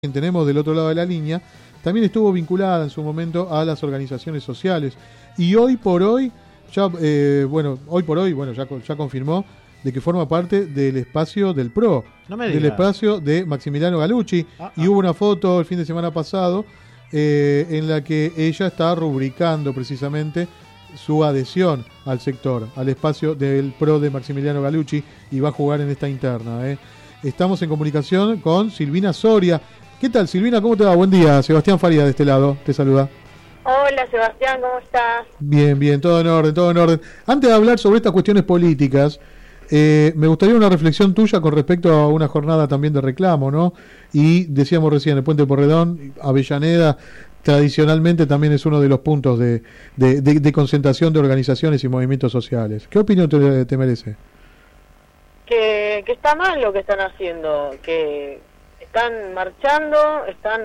que tenemos del otro lado de la línea, también estuvo vinculada en su momento a las organizaciones sociales. Y hoy por hoy, ya confirmó de que forma parte del espacio del PRO, del espacio de Maximiliano Gallucci. Y hubo una foto el fin de semana pasado en la que ella está rubricando precisamente su adhesión al sector, al espacio del PRO de Maximiliano Gallucci, y va a jugar en esta interna. Estamos en comunicación con Silvina Soria. ¿Qué tal, Silvina? ¿Cómo te va? Buen día. Sebastián Faría de este lado te saluda. Hola, Sebastián, ¿cómo estás? Bien, bien, todo en orden, todo en orden. Antes de hablar sobre estas cuestiones políticas, me gustaría una reflexión tuya con respecto a una jornada también de reclamo, ¿no? Y decíamos recién, el Puente Porredón, Avellaneda, tradicionalmente también es uno de los puntos de concentración de organizaciones y movimientos sociales. ¿Qué opinión te merece? Que está mal lo que están haciendo, que están marchando, están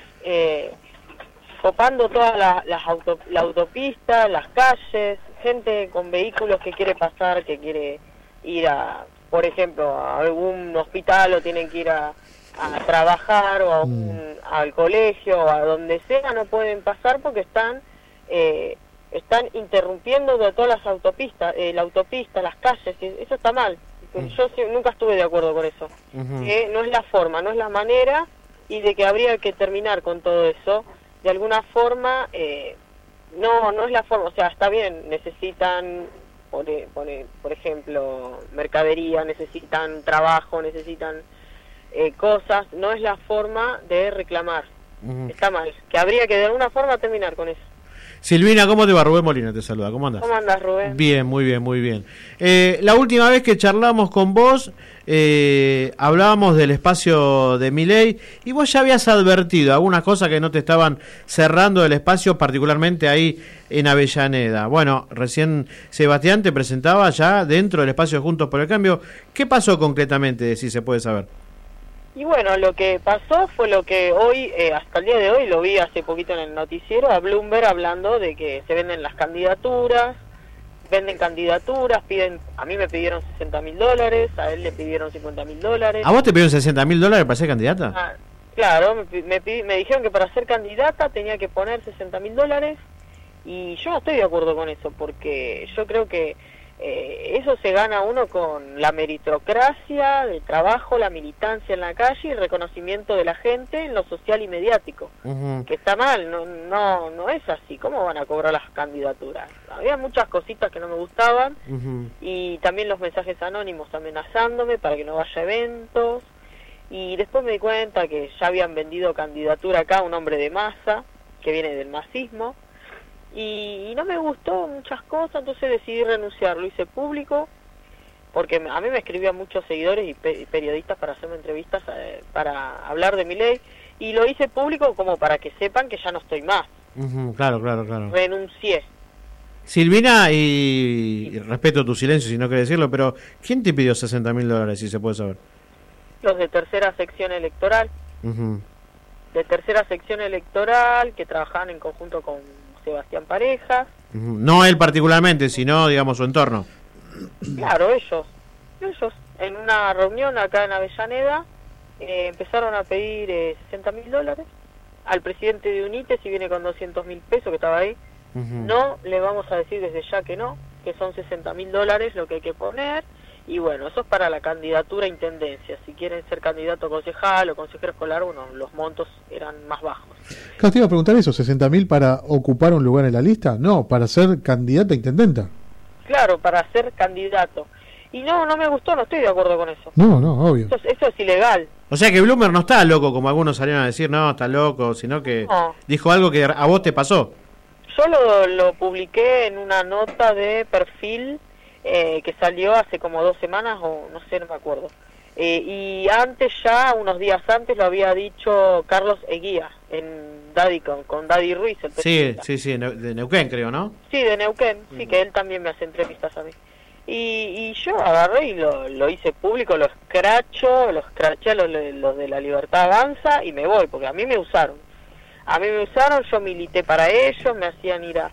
copando toda la autopista, las calles, gente con vehículos que quiere pasar, que quiere ir a, por ejemplo, a algún hospital, o tienen que ir a trabajar, o al colegio, o a donde sea, no pueden pasar porque están interrumpiendo de todas las autopistas, la autopista, las calles, y eso está mal. Yo nunca estuve de acuerdo con eso, que no es la forma, no es la manera, y de que habría que terminar con todo eso de alguna forma. No es la forma. O sea, está bien, necesitan por ejemplo mercadería, necesitan trabajo, necesitan cosas, no es la forma de reclamar. Está mal, que habría que de alguna forma terminar con eso. Silvina, ¿cómo te va? Rubén Molina te saluda, ¿cómo andas? ¿Cómo andas, Rubén? Bien, muy bien, muy bien. La última vez que charlamos con vos, hablábamos del espacio de Milei, y vos ya habías advertido algunas cosas que no te estaban cerrando el espacio, particularmente ahí en Avellaneda. Bueno, recién Sebastián te presentaba ya dentro del espacio de Juntos por el Cambio. ¿Qué pasó concretamente, si se puede saber? Y bueno, lo que pasó fue lo que hoy, hasta el día de hoy, lo vi hace poquito en el noticiero, a Bloomberg hablando de que se venden las candidaturas, a mí me pidieron $60.000, a él le pidieron $50.000. ¿A vos te pidieron $60.000 para ser candidata? Claro, me dijeron que para ser candidata tenía que poner $60.000, y yo no estoy de acuerdo con eso, porque yo creo que eso se gana uno con la meritocracia del trabajo, la militancia en la calle y el reconocimiento de la gente en lo social y mediático. Que está mal, no es así. ¿Cómo van a cobrar las candidaturas? Había muchas cositas que no me gustaban, y también los mensajes anónimos amenazándome para que no vaya a eventos, y después me di cuenta que ya habían vendido candidatura acá a un hombre de masa que viene del masismo. Y no me gustó muchas cosas, entonces decidí renunciar. Lo hice público, porque a mí me escribían muchos seguidores y periodistas para hacerme entrevistas, para hablar de Milei, y lo hice público como para que sepan que ya no estoy más. Claro. Renuncié. Silvina, y respeto tu silencio si no quieres decirlo, pero ¿quién te pidió $60.000, si se puede saber? Los de tercera sección electoral. De tercera sección electoral, que trabajaban en conjunto con Sebastián Parejas. No él particularmente, sino, digamos, su entorno. Claro, ellos en una reunión acá en Avellaneda empezaron a pedir $60.000 al presidente de UNITE, si viene con $200.000 que estaba ahí. No le vamos a decir desde ya que no, que son $60.000 lo que hay que poner. Y bueno, eso es para la candidatura a intendencia. Si quieren ser candidato a concejal o consejero escolar, bueno, los montos eran más bajos. Claro, te iba a preguntar eso, ¿60.000 para ocupar un lugar en la lista? No, para ser candidata a intendenta. Claro, para ser candidato. Y no me gustó, no estoy de acuerdo con eso. No, obvio. Eso es ilegal. O sea que Bloomberg no está loco, como algunos salieron a decir, no, está loco, sino que dijo algo que a vos te pasó. Yo lo publiqué en una nota de perfil que salió hace como 2 semanas, o no sé, no me acuerdo. Y antes, ya unos días antes, lo había dicho Carlos Eguía en Daddy con Daddy Ruiz, el presidente. Sí, de Neuquén, creo, ¿no? Sí, de Neuquén, sí, que él también me hace entrevistas a mí. Y yo agarré y lo hice público, lo escraché a los de La Libertad Avanza, y me voy, porque a mí me usaron. Yo milité para ellos, me hacían ir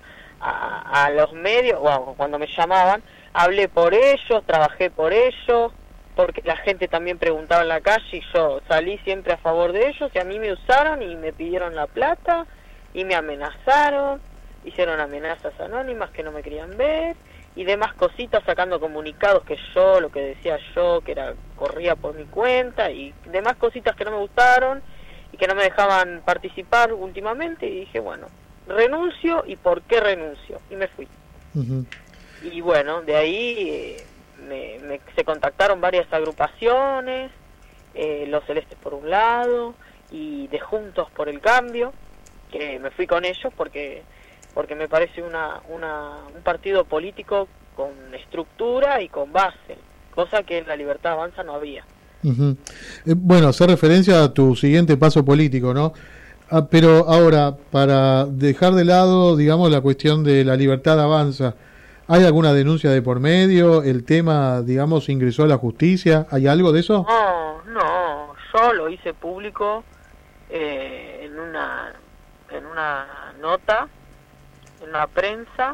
a los medios, cuando me llamaban, hablé por ellos, trabajé por ellos, porque la gente también preguntaba en la calle y yo salí siempre a favor de ellos, y a mí me usaron y me pidieron la plata y me amenazaron, hicieron amenazas anónimas que no me querían ver y demás cositas, sacando comunicados que yo, lo que decía yo, que era corría por mi cuenta, y demás cositas que no me gustaron y que no me dejaban participar últimamente, y dije, bueno, renuncio. ¿Y por qué renuncio? Y me fui. Y bueno, de ahí se contactaron varias agrupaciones, Los Celestes por un lado y de Juntos por el Cambio, que me fui con ellos porque me parece un partido político con estructura y con base, cosa que en La Libertad Avanza no había. Bueno, hacer referencia a tu siguiente paso político, ¿no? Pero ahora, para dejar de lado, digamos, la cuestión de La Libertad Avanza, ¿hay alguna denuncia de por medio? ¿El tema, digamos, ingresó a la justicia? ¿Hay algo de eso? No, yo lo hice público en una nota, en la prensa,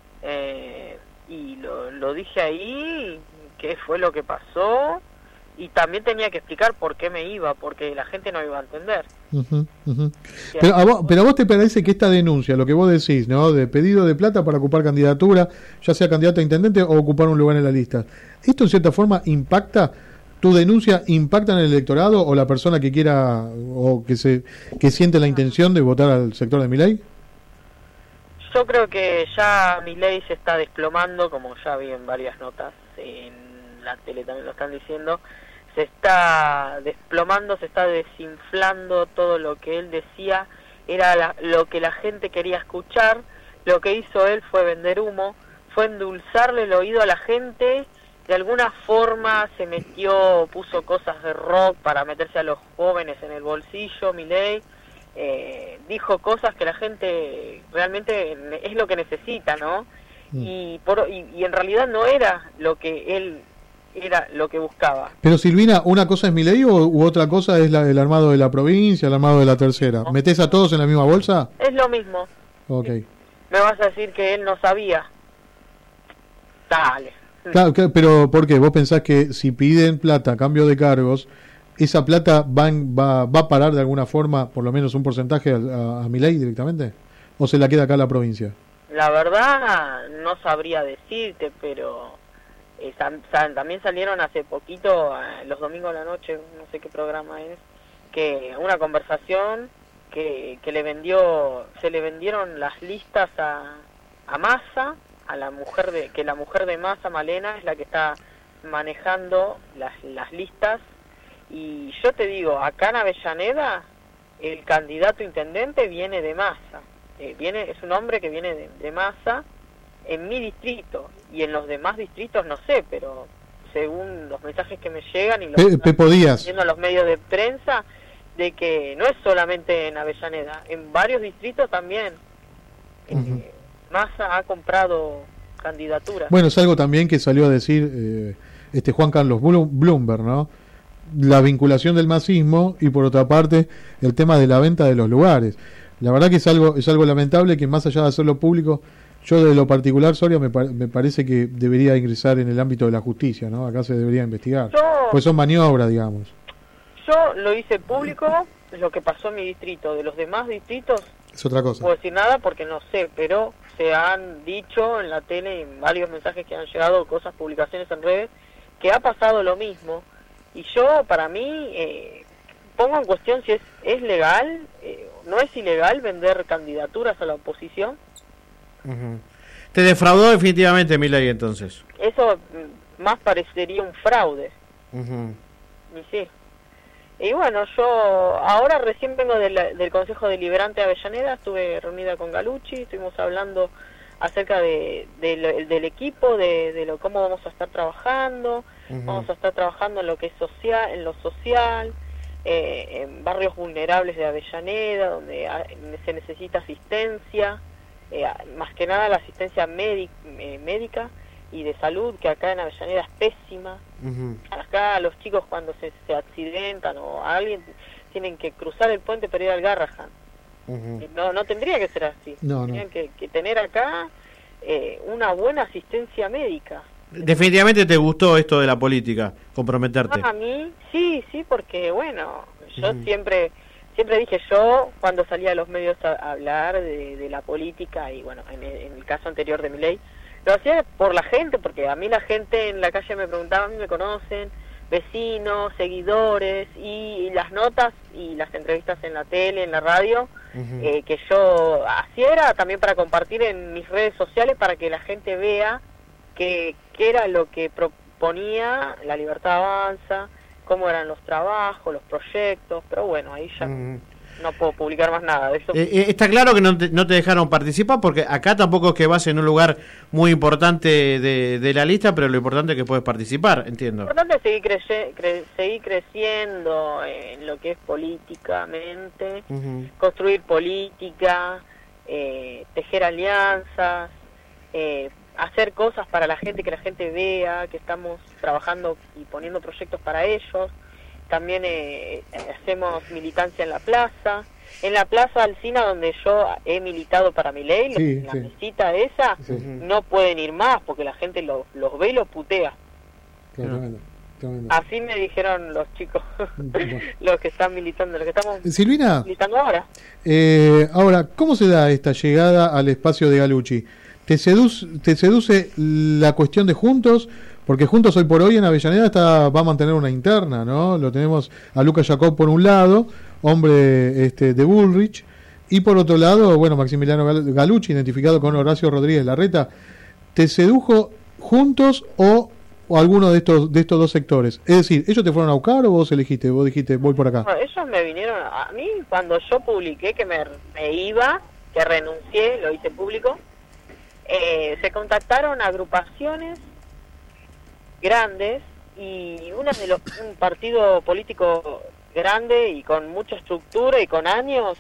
y lo dije ahí, qué fue lo que pasó, y también tenía que explicar por qué me iba, porque la gente no iba a entender. Pero a vos te parece que esta denuncia, lo que vos decís, ¿no?, de pedido de plata para ocupar candidatura, ya sea candidato a intendente o ocupar un lugar en la lista, ¿esto en cierta forma impacta? ¿Tu denuncia impacta en el electorado o la persona que quiera o que siente la intención de votar al sector de Milei? Yo creo que ya Milei se está desplomando, como ya vi en varias notas, en la tele también lo están diciendo, se está desplomando, se está desinflando. Todo lo que él decía era lo que la gente quería escuchar. Lo que hizo él fue vender humo, fue endulzarle el oído a la gente. De alguna forma se metió, puso cosas de rock para meterse a los jóvenes en el bolsillo, Milei. Dijo cosas que la gente realmente es lo que necesita, ¿no? Y en realidad no era lo que él era lo que buscaba. Pero Silvina, ¿una cosa es Milei u otra cosa es el armado de la provincia, el armado de la tercera? ¿No? ¿Metés a todos en la misma bolsa? Es lo mismo. Okay. ¿Me vas a decir que él no sabía? Dale. Claro, pero ¿por qué? ¿Vos pensás que si piden plata a cambio de cargos, esa plata va a parar de alguna forma, por lo menos un porcentaje a Milei directamente? ¿O se la queda acá a la provincia? La verdad no sabría decirte, pero también salieron hace poquito, los domingos a la noche, no sé qué programa es, que una conversación que se le vendieron las listas a Massa, a la mujer la mujer de Massa, Malena, es la que está manejando las listas. Y yo te digo, acá en Avellaneda el candidato intendente viene de Massa, es un hombre que viene de Massa en mi distrito, y en los demás distritos no sé, pero según los mensajes que me llegan y viendo los medios de prensa, de que no es solamente en Avellaneda, en varios distritos también. Massa ha comprado candidaturas. Bueno, es algo también que salió a decir Juan Carlos Bloomberg, ¿no? La vinculación del masismo y por otra parte el tema de la venta de los lugares. La verdad que es algo lamentable que, más allá de hacerlo público, yo de lo particular, Soria, me parece que debería ingresar en el ámbito de la justicia, ¿no? Acá se debería investigar. Pues son maniobras, digamos. Yo lo hice público, lo que pasó en mi distrito. De los demás distritos es otra cosa. No puedo decir nada porque no sé, pero se han dicho en la tele y en varios mensajes que han llegado, cosas, publicaciones en redes, que ha pasado lo mismo. Y yo, para mí, pongo en cuestión si es legal, no es ilegal vender candidaturas a la oposición. Te defraudó definitivamente Milei, entonces. Eso más parecería un fraude. Y sí. Y bueno, yo ahora recién vengo del Consejo Deliberante de Avellaneda, estuve reunida con Galucci, estuvimos hablando acerca del equipo, de cómo vamos a estar trabajando. Vamos a estar trabajando en lo que es social, en lo social, en barrios vulnerables de Avellaneda, donde se necesita asistencia, más que nada la asistencia médica y de salud, que acá en Avellaneda es pésima. Acá los chicos cuando se accidentan o alguien tienen que cruzar el puente para ir al Garrahan. No tendría que ser así. Tendrían que tener acá una buena asistencia médica. Definitivamente te gustó esto de la política, comprometerte. A mí, sí, porque bueno, yo siempre dije, yo cuando salía a los medios a hablar de la política, y bueno, en el caso anterior de Milei, lo hacía por la gente, porque a mí la gente en la calle me preguntaba, a mí me conocen, vecinos, seguidores, y las notas y las entrevistas en la tele, en la radio, que yo hacía era también para compartir en mis redes sociales, para que la gente vea qué era lo que proponía La Libertad Avanza, cómo eran los trabajos, los proyectos, pero bueno, ahí ya no puedo publicar más nada de eso. Está claro que no te dejaron participar, porque acá tampoco es que vas en un lugar muy importante de la lista, pero lo importante es que puedes participar, entiendo. Lo importante es seguir creciendo en lo que es políticamente, construir política, tejer alianzas, hacer cosas para la gente, que la gente vea que estamos trabajando y poniendo proyectos para ellos. También hacemos militancia en la plaza Alsina, donde yo he militado para Milei, la mesita esa, no pueden ir más porque la gente los ve y los putea. Tremendo. Así me dijeron los chicos, los que están militando, los que estamos Silvina, militando ahora. Ahora, ¿cómo se da esta llegada al espacio de Gallucci? ¿Te seduce la cuestión de Juntos? Porque Juntos hoy por hoy en Avellaneda va a mantener una interna, ¿no? Lo tenemos a Lucas Jacob por un lado, hombre de Bullrich, y por otro lado, bueno, Maximiliano Gallucci, identificado con Horacio Rodríguez Larreta. ¿Te sedujo Juntos o alguno de estos dos sectores? Es decir, ¿ellos te fueron a buscar o vos elegiste? Vos dijiste, voy por acá. No, ellos me vinieron a mí cuando yo publiqué que me iba, que renuncié, lo hice público. Se contactaron agrupaciones grandes y un partido político grande y con mucha estructura y con años,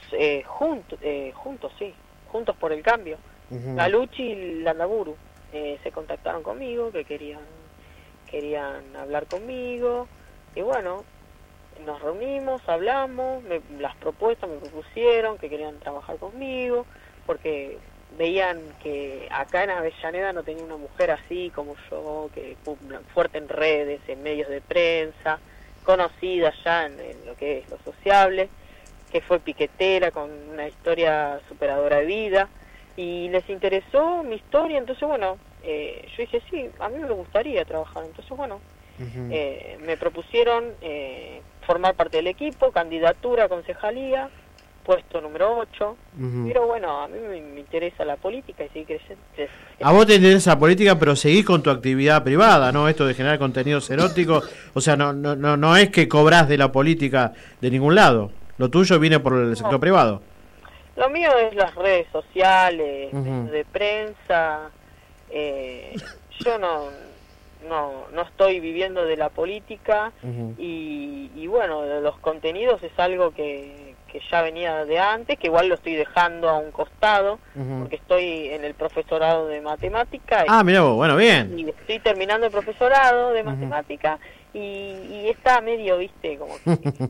Juntos por el Cambio, Gallucci y Landaburu, se contactaron conmigo, que querían hablar conmigo, y bueno, nos reunimos, hablamos, las propuestas me propusieron que querían trabajar conmigo, porque veían que acá en Avellaneda no tenía una mujer así como yo, que fuerte en redes, en medios de prensa, conocida ya en lo que es lo sociable, que fue piquetera con una historia superadora de vida, y les interesó mi historia. Entonces bueno, yo dije sí, a mí me gustaría trabajar. Entonces bueno, me propusieron formar parte del equipo, candidatura a concejalía, puesto número 8, pero bueno, a mí me interesa la política y seguir creciendo. A vos te interesa la política, pero seguís con tu actividad privada, ¿no? Esto de generar contenidos eróticos, o sea, no es que cobrás de la política de ningún lado, lo tuyo viene por el sector privado. Lo mío es las redes sociales, medios de prensa. Yo no estoy viviendo de la política, y bueno, los contenidos es algo que ya venía de antes, que igual lo estoy dejando a un costado, porque estoy en el profesorado de matemática. Mirá vos, bueno, bien. Y estoy terminando el profesorado de matemática, y está medio, viste, como que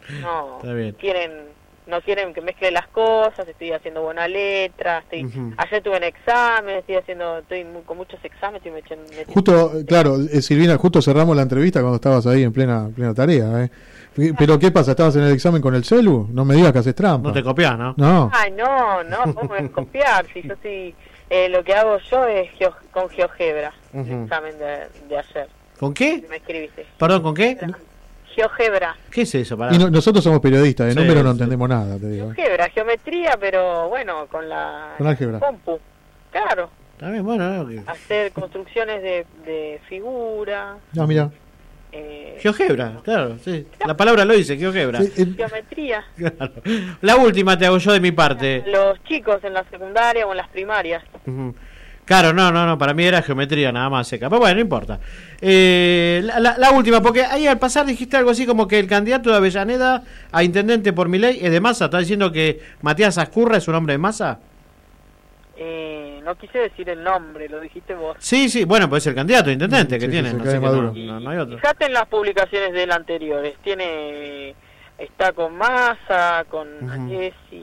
no quieren que mezcle las cosas. Estoy haciendo buena letra, ayer tuve un examen, con muchos exámenes, estoy metiendo. Justo, claro, Silvina, justo cerramos la entrevista cuando estabas ahí en plena tarea, Pero ¿qué pasa? ¿Estabas en el examen con el celu? No me digas que haces trampa. No te copias, ¿no? No. Ay, no, ¿cómo me voy a copiar? Si yo sí, lo que hago yo es con GeoGebra, el examen de ayer. ¿Con qué? Me escribiste. Perdón, ¿con qué? GeoGebra. ¿Qué es eso? Y nosotros somos periodistas, de número no entendemos nada, te digo. GeoGebra, geometría, pero bueno, con álgebra. Compu, claro. También, bueno, hacer construcciones de figura. No, mira. GeoGebra, claro, sí. La palabra lo dice, GeoGebra. Geometría. Claro. La última te hago yo de mi parte. Los chicos en la secundaria o en las primarias. Claro, no, para mí era geometría nada más seca. Pero bueno, no importa. La última, porque ahí al pasar dijiste algo así como que el candidato de Avellaneda a intendente por Milei es de Massa. ¿Estás diciendo que Matías Ascurra es un hombre de Massa? No quise decir el nombre, lo dijiste vos. Sí, bueno, pues es el candidato de intendente que tiene. No hay otro. Fíjate en las publicaciones de él anteriores. Está con Massa, con Jessy.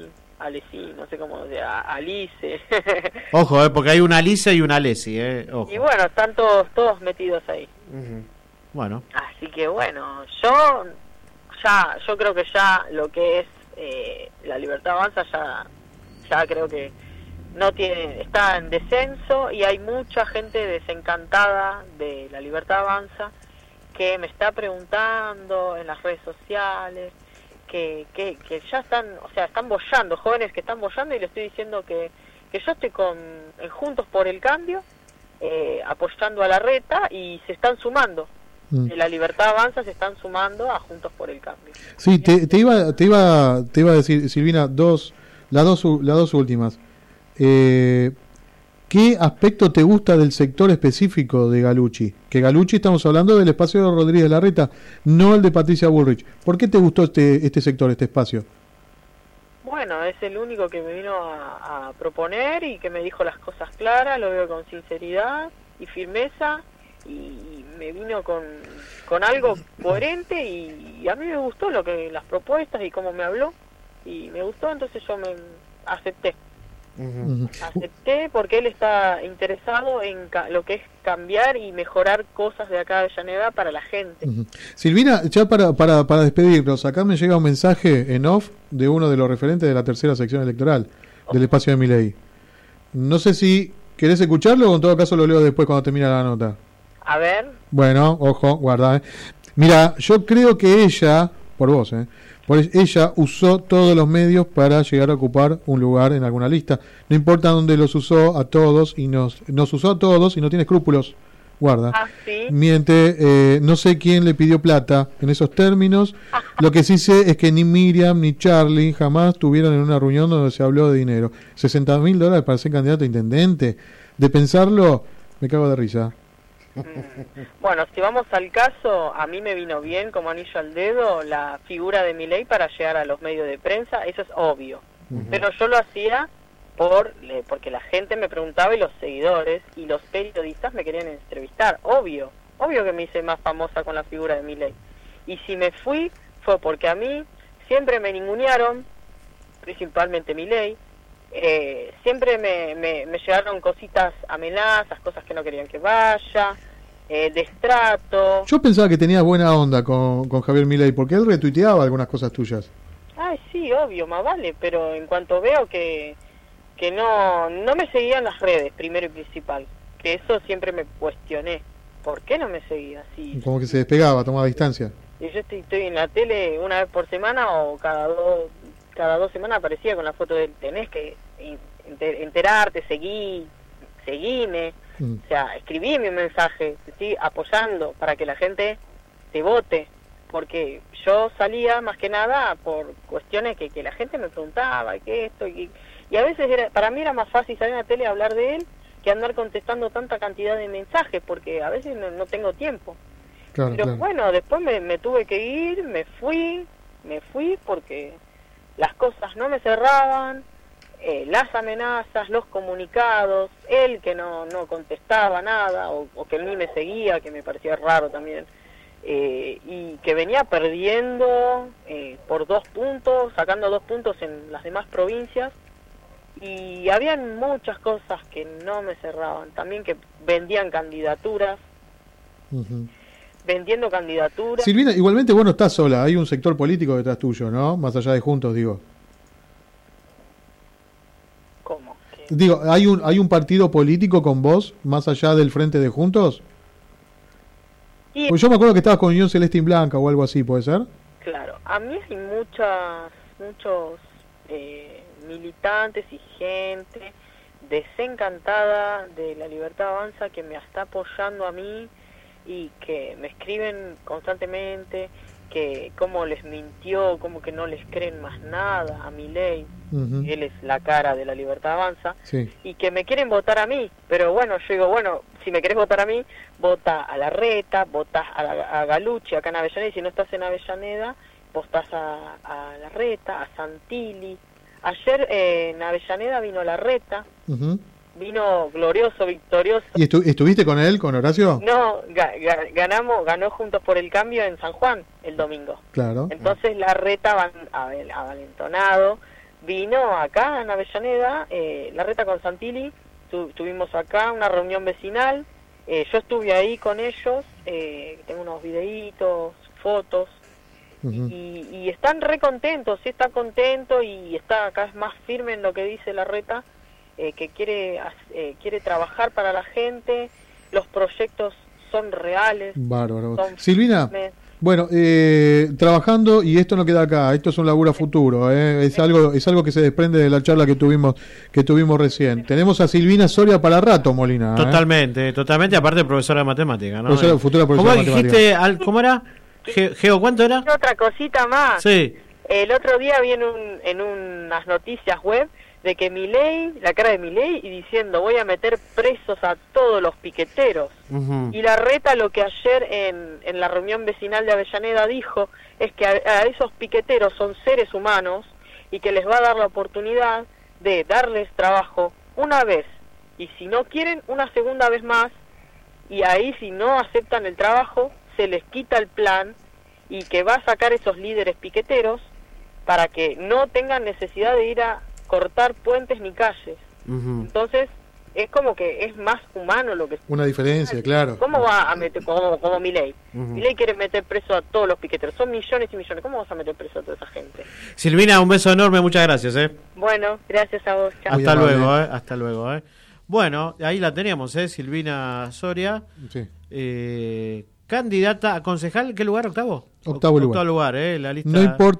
Alessi, no sé cómo sea, Alice. Ojo, porque hay una Alice y una Alessi, ojo. Y bueno, están todos metidos ahí. Bueno. Así que bueno, yo creo que ya lo que es la Libertad Avanza ya creo que está en descenso, y hay mucha gente desencantada de la Libertad Avanza que me está preguntando en las redes sociales que ya están boyando, jóvenes que están boyando, y le estoy diciendo que yo estoy con Juntos por el Cambio, apoyando a Larreta, y se están sumando. De la Libertad Avanza se están sumando a Juntos por el Cambio. Sí, te iba a decir, Silvina, las dos últimas. ¿Qué aspecto te gusta del sector específico de Gallucci? Que Gallucci, estamos hablando del espacio de Rodríguez Larreta, no el de Patricia Bullrich. ¿Por qué te gustó este sector, este espacio? Bueno, es el único que me vino a proponer y que me dijo las cosas claras, lo veo con sinceridad y firmeza, y me vino con algo coherente, y a mí me gustó las propuestas y cómo me habló, y me gustó, entonces yo me acepté. Acepté porque él está interesado en lo que es cambiar y mejorar cosas de acá de Avellaneda para la gente. Silvina, ya para despedirnos, acá me llega un mensaje en off de uno de los referentes de la tercera sección electoral del espacio de Milei. No sé si querés escucharlo o en todo caso lo leo después cuando termine la nota. A ver. Bueno, ojo, guarda. Mira, yo creo que ella, por vos, ella usó todos los medios para llegar a ocupar un lugar en alguna lista. No importa dónde los usó a todos, y nos usó a todos y no tiene escrúpulos. Guarda. ¿Sí? Miente, no sé quién le pidió plata en esos términos. Lo que sí sé es que ni Miriam ni Charlie jamás estuvieron en una reunión donde se habló de dinero. $60.000 para ser candidato a intendente. De pensarlo, me cago de risa. Bueno, si vamos al caso, a mí me vino bien como anillo al dedo la figura de Milei para llegar a los medios de prensa, eso es obvio. Pero yo lo hacía porque la gente me preguntaba, y los seguidores y los periodistas me querían entrevistar, obvio que me hice más famosa con la figura de Milei. Y si me fui fue porque a mí siempre me ningunearon, principalmente Milei. Siempre me llegaron cositas, amenazas, cosas que no querían que vaya, destrato. Yo pensaba que tenías buena onda con Javier Milei, porque él retuiteaba algunas cosas tuyas. Ay, sí, obvio, más vale, pero en cuanto veo que no me seguían las redes, primero y principal, que eso siempre me cuestioné. ¿Por qué no me seguía? Sí, como que se despegaba, tomaba distancia. Y yo estoy en la tele una vez por semana, o cada dos semanas aparecía con la foto de él. Tenés que enterarte, seguime, o sea, escribí mi mensaje, ¿sí? Apoyando para que la gente te vote, porque yo salía más que nada por cuestiones que la gente me preguntaba, que esto, y a veces para mí era más fácil salir en la tele a hablar de él que andar contestando tanta cantidad de mensajes, porque a veces no tengo tiempo. Pero bueno, después me tuve que ir, me fui porque las cosas no me cerraban, las amenazas, los comunicados, él que no contestaba nada, o que él ni me seguía, que me parecía raro también, y que venía perdiendo por 2 puntos, sacando 2 puntos en las demás provincias, y habían muchas cosas que no me cerraban, también que vendían candidaturas, vendiendo candidaturas. Silvina, igualmente vos no estás sola, hay un sector político detrás tuyo, ¿no? Más allá de Juntos, digo. ¿Cómo? Digo, ¿hay un partido político con vos, más allá del Frente de Juntos? Sí. Pues yo me acuerdo que estabas con Unión Celestín Blanca o algo así, ¿puede ser? Claro, a mí hay muchos militantes y gente desencantada de la Libertad Avanza que me está apoyando a mí y que me escriben constantemente que cómo les mintió, cómo que no les creen más nada a Milei, él es la cara de la Libertad Avanza, y que me quieren votar a mí, pero bueno, yo digo, bueno, si me querés votar a mí, vota a Larreta, votás a Gallucci acá en Avellaneda, y si no estás en Avellaneda, votás a Larreta, a Santilli. Ayer en Avellaneda vino Larreta, vino glorioso, victorioso. ¿Y estuviste con él, con Horacio? No, ganó Juntos por el Cambio en San Juan el domingo. Claro. Entonces Larreta avalentonado vino acá en Avellaneda, Larreta con Santilli, tuvimos acá una reunión vecinal, yo estuve ahí con ellos, tengo unos videitos, fotos, y están re contentos, sí está contento y está acá es más firme en lo que dice Larreta, que quiere trabajar para la gente, los proyectos son reales. Bárbaro. Silvina, bueno, trabajando, y esto no queda acá, esto es un laburo a futuro, es algo que se desprende de la charla que tuvimos recién. Tenemos a Silvina Soria para rato, Molina. Totalmente, aparte profesora de matemática, ¿no? Futura profesora de matemática. ¿Cómo dijiste? ¿Cómo era? Geo, ¿cuánto era? Otra cosita más. Sí. El otro día vi en unas noticias web de que Milei, la cara de Milei, y diciendo voy a meter presos a todos los piqueteros. Y Larreta lo que ayer en la reunión vecinal de Avellaneda dijo es que a esos piqueteros son seres humanos y que les va a dar la oportunidad de darles trabajo una vez, y si no quieren, una segunda vez más, y ahí si no aceptan el trabajo, se les quita el plan, y que va a sacar esos líderes piqueteros para que no tengan necesidad de ir a cortar puentes ni calles. Entonces es como que es más humano lo que... Una diferencia, claro. ¿Cómo va a meter, como Milei? Milei quiere meter preso a todos los piqueteros, son millones y millones, ¿cómo vas a meter preso a toda esa gente? Silvina, un beso enorme, muchas gracias. Bueno, gracias a vos. Chao. Hasta luego. Bueno, ahí la teníamos, Silvina Soria, candidata a concejal, ¿qué lugar? ¿Octavo? Octavo lugar. La lista... No importa.